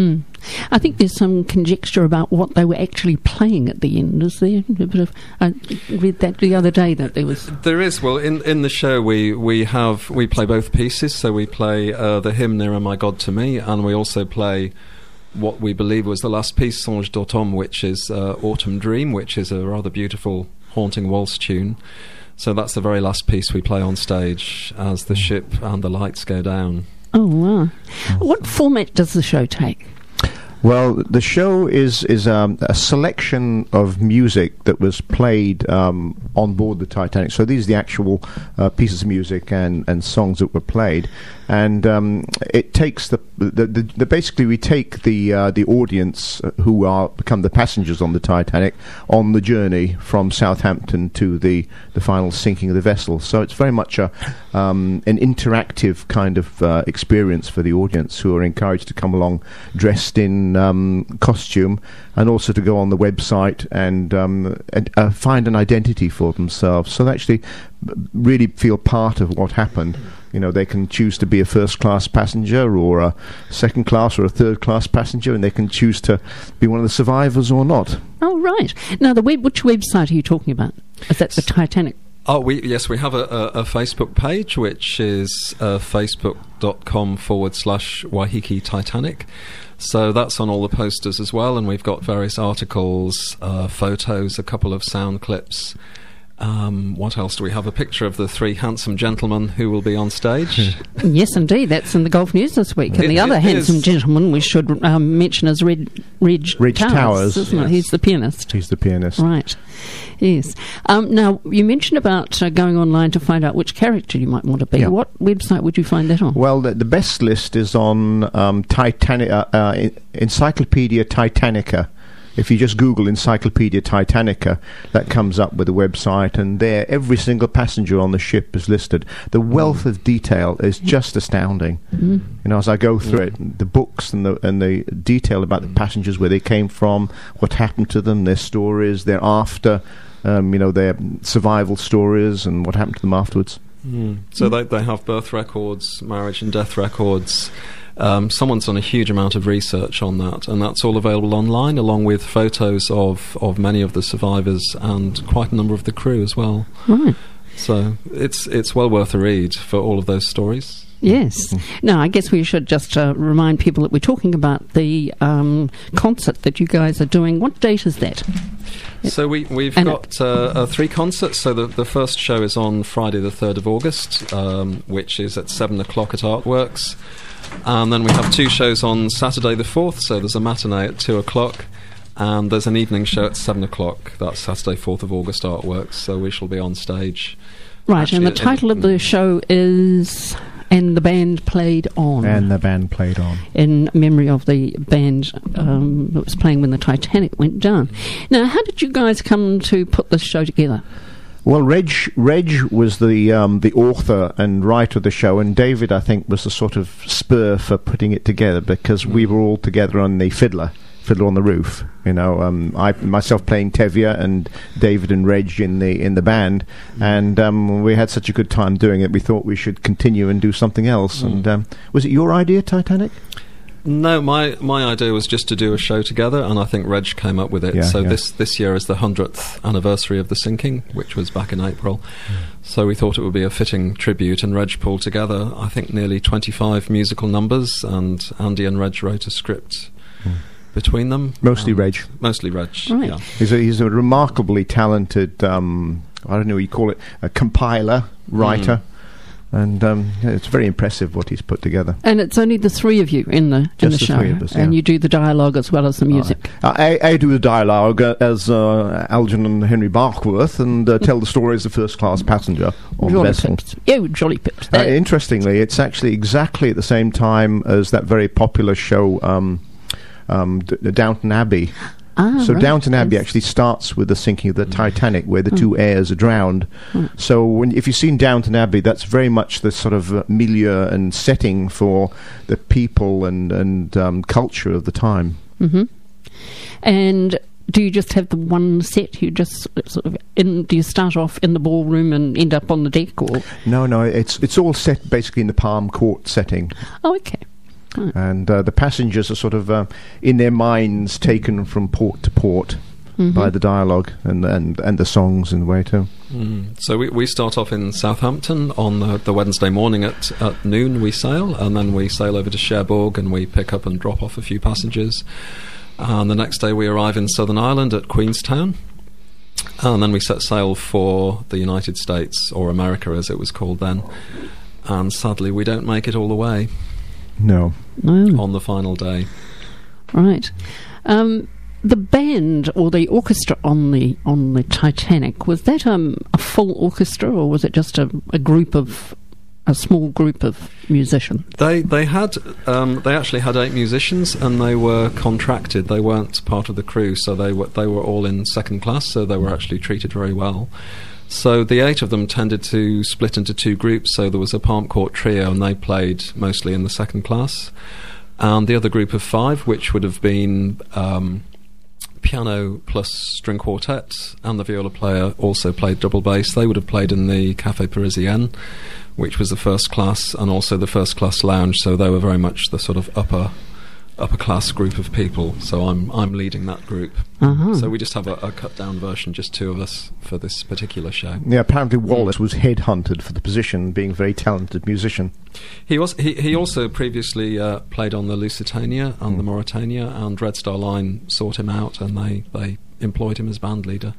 I think there's some conjecture about what they were actually playing at the end. Is there a bit of? I read that the other day that there was. There is. Well, in the show we play both pieces. So we play the hymn "Nearer My God to Me," and we also play what we believe was the last piece, Songe d'automne, which is Autumn Dream, which is a rather beautiful, haunting waltz tune. So that's the very last piece we play on stage as the ship and the lights go down. Oh, wow. What format does the show take? Well, the show is a selection of music that was played on board the Titanic. So these are the actual pieces of music and songs that were played, and it takes the basically we take the audience who become the passengers on the Titanic on the journey from Southampton to the final sinking of the vessel. So it's very much an interactive kind of experience for the audience, who are encouraged to come along dressed in costume, and also to go on the website and find an identity for themselves, so they actually really feel part of what happened. You know, they can choose to be a first-class passenger or a second-class or a third-class passenger, and they can choose to be one of the survivors or not. Oh, right. Now, which website are you talking about? Is that the Titanic? Oh, we have a Facebook page, which is facebook.com/Waiheke Titanic. So that's on all the posters as well, and we've got various articles, photos, a couple of sound clips. What else do we have? A picture of the 3 handsome gentlemen who will be on stage. Yes, indeed. That's in the Golf News this week. And the other handsome gentleman we should mention is Reg Towers, isn't it? He's the pianist. He's the pianist. Right. Yes. Now, you mentioned about going online to find out which character you might want to be. Yeah. What website would you find that on? Well, the best list is on Encyclopedia Titanica. If you just Google Encyclopedia Titanica, that comes up with a website, and there every single passenger on the ship is listed. The wealth of detail is just astounding. You know, as I go through it, the books and the detail about the passengers, where they came from, what happened to them, their stories, their after, their survival stories, and what happened to them afterwards. So they have birth records, marriage and death records. Someone's done a huge amount of research on that, and that's all available online, along with photos of many of the survivors and quite a number of the crew as well. Right. So it's well worth a read for all of those stories. Yes. Now, I guess we should just remind people that we're talking about the concert that you guys are doing. What date is that? So we've got 3 concerts. So the first show is on Friday the 3rd of August, which is at 7 o'clock at Artworks. And then we have 2 shows on Saturday the 4th, so there's a matinee at 2 o'clock, and there's an evening show at 7 o'clock. That's Saturday 4th of August Artworks, so we shall be on stage. Right, and the title of the show is And the Band Played On. And the band played on. In memory of the band that was playing when the Titanic went down. Now, how did you guys come to put this show together? Well, Reg was the author and writer of the show, and David, I think, was the sort of spur for putting it together, because we were all together on the Fiddler on the Roof. You know, I myself playing Tevye, and David and Reg in the band, and we had such a good time doing it. We thought we should continue and do something else. And was it your idea, Titanic? No, my idea was just to do a show together, and I think Reg came up with it. This year is the 100th anniversary of the sinking, which was back in April. So we thought it would be a fitting tribute, and Reg pulled together, I think, nearly 25 musical numbers, and Andy and Reg wrote a script between them. Mostly Reg. Mostly Reg, right. yeah. He's a remarkably talented, I don't know what you call it, a compiler, writer. And it's very impressive what he's put together. And it's only the three of you in the show, three of us, and you do the dialogue as well as the music. I do the dialogue as Algernon Henry Barkworth, and tell the story as a first-class passenger on the vessel. Jolly Pips. Interestingly, it's actually exactly at the same time as that very popular show, Downton Abbey. So right. Downton Abbey actually starts with the sinking of the Titanic, where the two heirs are drowned. So if you've seen Downton Abbey, that's very much the sort of milieu and setting for the people and culture of the time. And do you just have the one set? You just sort of do you start off in the ballroom and end up on the deck, or no? It's all set basically in the Palm Court setting. Oh, okay. And the passengers are sort of in their minds taken from port to port by the dialogue and the songs and the way too. So we start off in Southampton on the Wednesday morning at noon. We sail, and then we sail over to Cherbourg, and we pick up and drop off a few passengers. And the next day we arrive in Southern Ireland at Queenstown, and then we set sail for the United States, or America as it was called then. And sadly, we don't make it all the way. No. On the final day. Right. The band or the orchestra on the Titanic, was that a full orchestra, or was it just a small group of musicians? They actually had 8 musicians, and they were contracted. They weren't part of the crew, so they were all in second class, so they were actually treated very well. So the 8 of them tended to split into 2 groups. So there was a Palm Court trio, and they played mostly in the second class. And the other group of 5, which would have been piano plus string quartet, and the viola player also played double bass. They would have played in the Café Parisien, which was the first class, and also the first class lounge. So they were very much the sort of upper class group of people. So I'm leading that group. So we just have a cut down version, just 2 of us for this particular show. Yeah, apparently Wallace was headhunted for the position, being a very talented musician. He also previously played on the Lusitania and the Mauretania, and Red Star Line sought him out, and they employed him as band leader.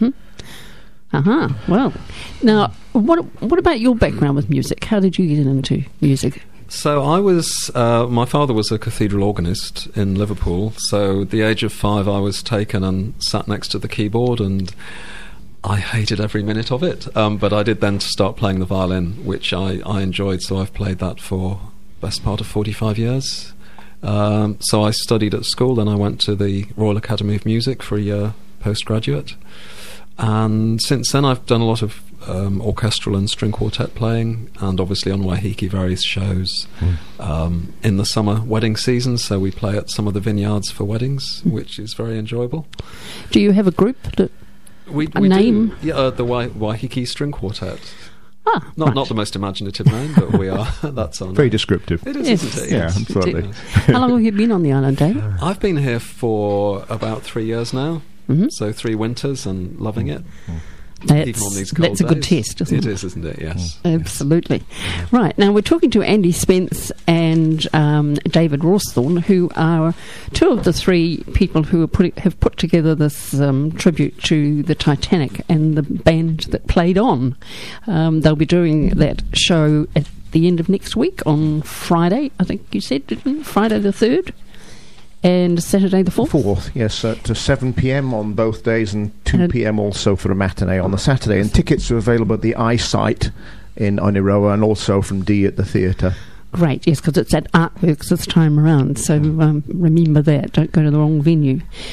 Well, now what about your background with music? How did you get into music? So I was, my father was a cathedral organist in Liverpool, so at the age of 5 I was taken and sat next to the keyboard, and I hated every minute of it, but I did then start playing the violin, which I enjoyed, so I've played that for the best part of 45 years. So I studied at school, then I went to the Royal Academy of Music for a year postgraduate, and since then I've done a lot of orchestral and string quartet playing, and obviously on Waiheke various shows in the summer wedding season, so we play at some of the vineyards for weddings, which is very enjoyable. Do you have a group that we name? Do. Yeah, the Waiheke String Quartet. Not the most imaginative name, but we are. That's our name. Very descriptive. It is, yes. isn't it? Yeah, Yes. absolutely. How long have you been on the island, Dave? I've been here for about 3 years now, so 3 winters, and loving it. Even on these cold That's a good days. test, isn't it? It is, isn't it? Yes. Absolutely. Right, now we're talking to Andy Spence and David Rawsthorne, who are 2 of the 3 people who have put together this tribute to the Titanic and the band that played on. They'll be doing that show at the end of next week on Friday, I think you said, didn't you? Friday the 3rd? And Saturday the 4th? Yes, to 7 p.m. on both days, and 2 p.m. also for a matinee on the Saturday. And tickets are available at the iSight in Oniroa, and also from D at the theatre. Great, yes, because it's at Artworks this time around, so remember that, don't go to the wrong venue.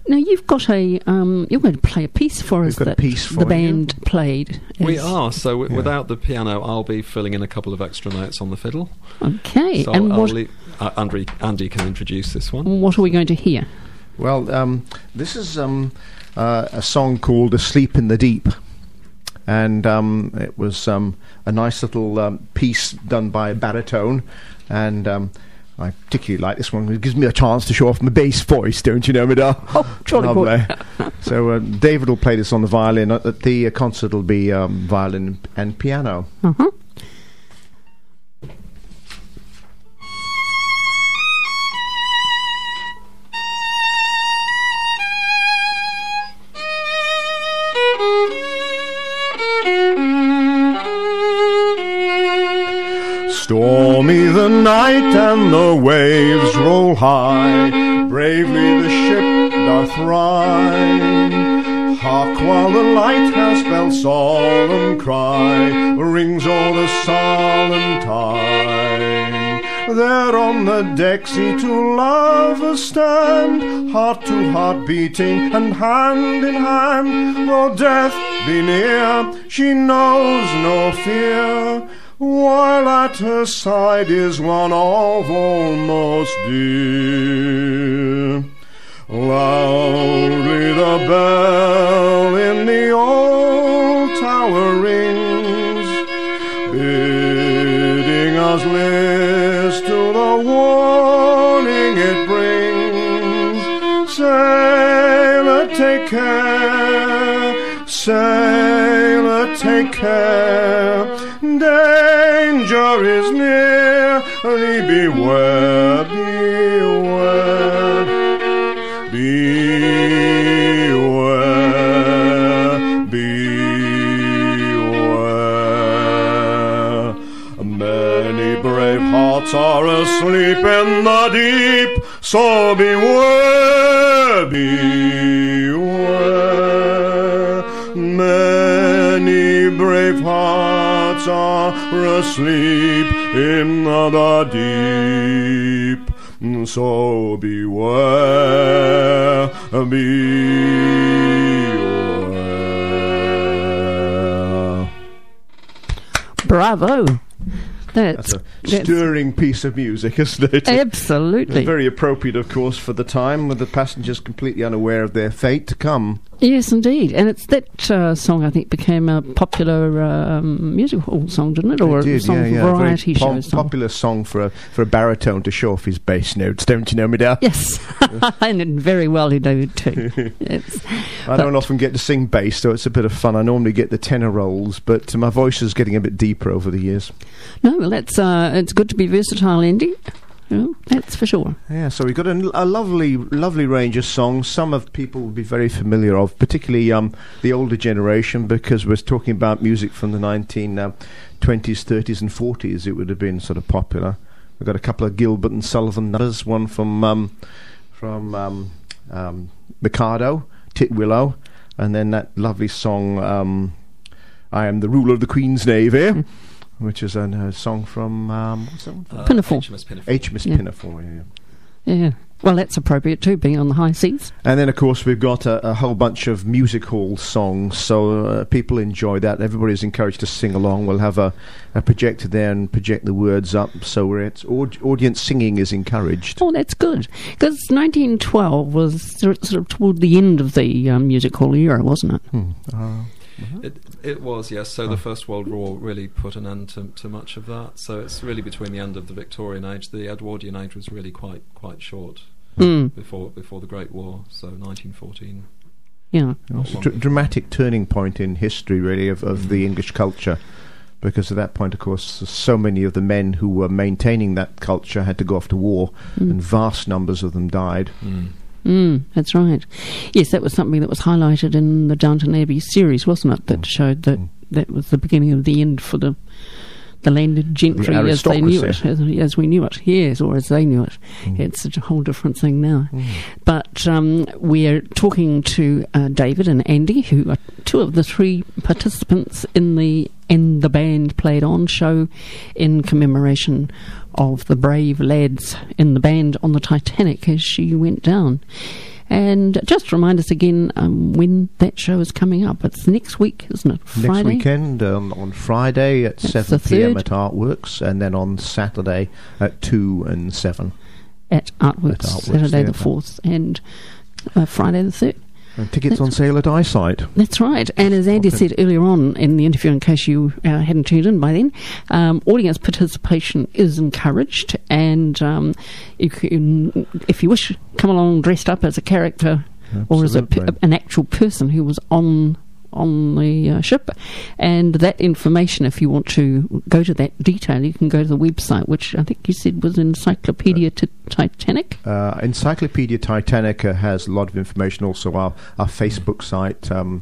Now you've got you're going to play a piece for us got a that piece for the band played. We are. So without the piano, I'll be filling in a couple of extra notes on the fiddle. Okay. So And Andy can introduce this one. what are we going to hear? Well, this is a song called "Asleep in the Deep," and it was a nice little piece done by a baritone, and I particularly like this one. It gives me a chance to show off my bass voice, don't you know, Madar? Oh, jolly good. So David will play this on the violin. At the concert will be violin and piano. Uh-huh. Stormy the night and the waves roll high, bravely the ship doth ride. Hark while the lighthouse bell's solemn cry rings o'er the solemn tide. There on the deck see two lovers stand, heart to heart beating and hand in hand. Though death be near, she knows no fear, while at her side is one of almost dear. Loudly the bell in the old tower rings, bidding us list to the warning it brings. Sailor, take care, sailor, take care, danger is near, thee beware, beware, beware, beware. Many brave hearts are asleep in the deep, so beware, beware. Many brave hearts are asleep in the deep, so beware, beware. Bravo. That's a stirring piece of music, isn't it? Absolutely. It's very appropriate, of course, for the time, with the passengers completely unaware of their fate to come. Yes, indeed. And it's that song, I think, became a popular music hall song, didn't it? Or It did, a song for variety very shows. popular song for a baritone to show off his bass notes, don't you know, Madar? Yes. And very well he did too. I don't often get to sing bass, so it's a bit of fun. I normally get the tenor rolls, but my voice is getting a bit deeper over the years. No, well, it's good to be versatile, Andy. That's for sure. Yeah, so we've got a lovely range of songs. Some of people will be very familiar of, particularly the older generation, because we're talking about music from the 1920s, 30s and 40s. It would have been sort of popular. We've got a couple of Gilbert and Sullivan nutters, one from Mikado, Titwillow, and then that lovely song, I Am the Ruler of the Queen's Navy, which is a song from what's that one? Pinafore. HMS Pinafore. HMS Pinafore, yeah. Yeah. Well, that's appropriate too, being on the high seas. And then, of course, we've got a whole bunch of music hall songs, so people enjoy that. Everybody's encouraged to sing along. We'll have a projector there and project the words up, so audience singing is encouraged. Oh, that's good. Because 1912 was sort of toward the end of the music hall era, wasn't it? It was, yes. So the First World War really put an end to much of that. So it's really between the end of the Victorian age. The Edwardian age was really quite short before the Great War. So 1914. Yeah. It's a dramatic turning point in history, really, of the English culture. Because at that point, of course, so many of the men who were maintaining that culture had to go off to war, and vast numbers of them died. That's right. Yes, that was something that was highlighted in the Downton Abbey series, wasn't it? That showed that that was the beginning of the end for the landed gentry as they knew it, as we knew it, yes, or as they knew it. It's a whole different thing now. But we're talking to David and Andy, who are two of the three participants in the band played on show in commemoration of the brave lads in the band on the Titanic as she went down. And just remind us again when that show is coming up. It's next week, isn't it? Friday? Next weekend, on Friday at That's 7 the p.m. 3rd. at Artworks, and then on Saturday at 2 and 7. At Artworks, Saturday the Theatre. 4th and Friday the 3rd. And tickets on sale at Eyesight. That's right. And as Andy said earlier on in the interview, in case you hadn't tuned in by then, audience participation is encouraged. And you can, if you wish, come along dressed up as a character or as Absolutely. an actual person who was on the ship. And that information, if you want to go to that detail, you can go to the website, which I think you said was Encyclopedia Titanic. Encyclopedia Titanic has a lot of information. Also, our Facebook site,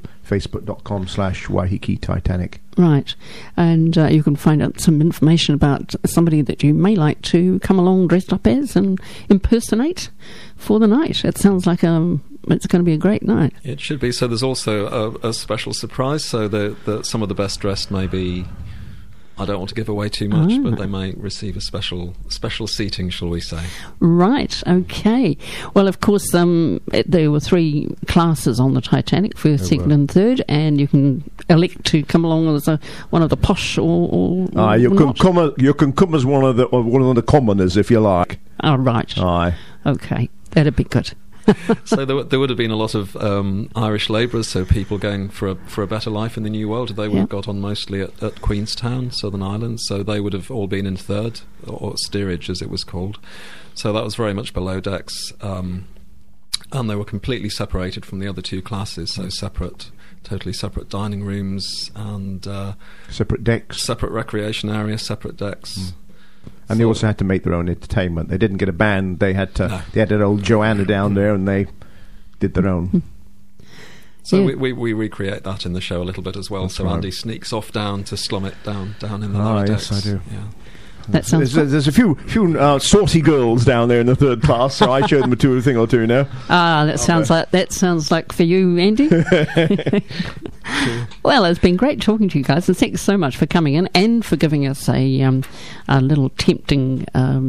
facebook.com/Waiheke Titanic. Right, and you can find out some information about somebody that you may like to come along dressed up as and impersonate for the night. It sounds like it's going to be a great night. It should be. So there's also a special surprise. So some of the best dressed may be, I don't want to give away too much, but they may receive a special seating, shall we say. Right, okay. Well, of course, there were 3 classes on the Titanic, first, second and third, and you can elect to come along as one of the posh or You can not. come as one of the commoners if you like. Oh, right. Aye. Okay, that'd be good. So there would have been a lot of Irish labourers, so people going for a better life in the New World. They would have got on mostly at Queenstown, Southern Ireland, so they would have all been in third, or steerage as it was called. So that was very much below decks, and they were completely separated from the other 2 classes, so totally separate dining rooms and Separate decks. separate recreation areas, separate decks. And they also had to make their own entertainment. They didn't get a band. They had that old Joanna down there, and they did their own. So Yeah. we recreate that in the show a little bit as well. That's so right. Andy sneaks off down to slum it down in the lower decks. Yes, I do. Yeah. That sounds There's a few saucy girls down there in the 3rd class, so I showed them a thing or two now. that sounds like for you, Andy. Well, it's been great talking to you guys, and thanks so much for coming in and for giving us a little tempting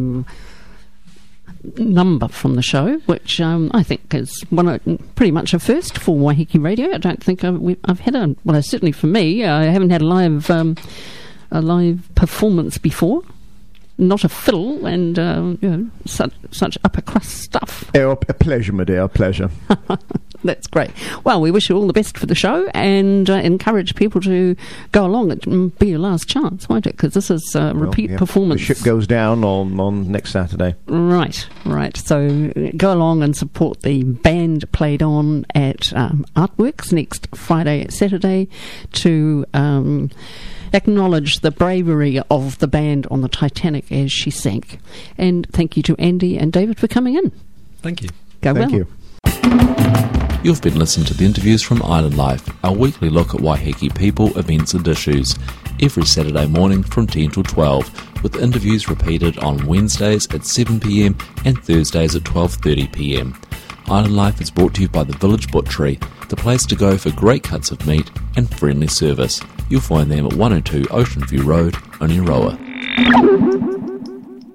number from the show, which I think is pretty much a first for Waiheke Radio. I don't think I've had certainly for me, I haven't had a live performance before. Not a fiddle, and such upper crust stuff. A pleasure, my dear, a pleasure. That's great. Well, we wish you all the best for the show, and encourage people to go along. It'll be your last chance, won't it? Because this is a repeat performance. The ship goes down on next Saturday. Right. So go along and support the band played on at Artworks next Friday, Saturday, to acknowledge the bravery of the band on the Titanic as she sank. And thank you to Andy and David for coming in. Thank you. Go well. Thank you. You've been listening to the interviews from Island Life, our weekly look at Waiheke people, events and issues, every Saturday morning from 10 till 12, with interviews repeated on Wednesdays at 7 p.m. and Thursdays at 12:30 p.m. Island Life is brought to you by the Village Butchery, the place to go for great cuts of meat and friendly service. You'll find them at 102 Ocean View Road, Oneroa.